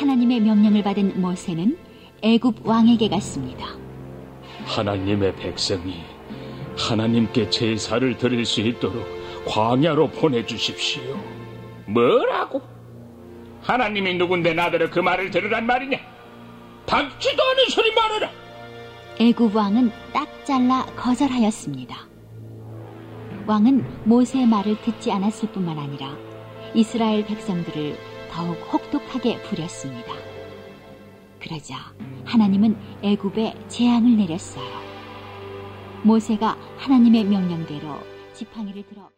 하나님의 명령을 받은 모세는 애굽 왕에게 갔습니다. 하나님의 백성이 하나님께 제사를 드릴 수 있도록 광야로 보내주십시오. 뭐라고? 하나님이 누군데 나더러 그 말을 들으란 말이냐? 닥지도 않은 소리 말하라. 애굽 왕은 딱 잘라 거절하였습니다. 왕은 모세의 말을 듣지 않았을 뿐만 아니라 이스라엘 백성들을 더욱 혹독하게 부렸습니다. 그러자 하나님은 애굽에 재앙을 내렸어요. 모세가 하나님의 명령대로 지팡이를 들어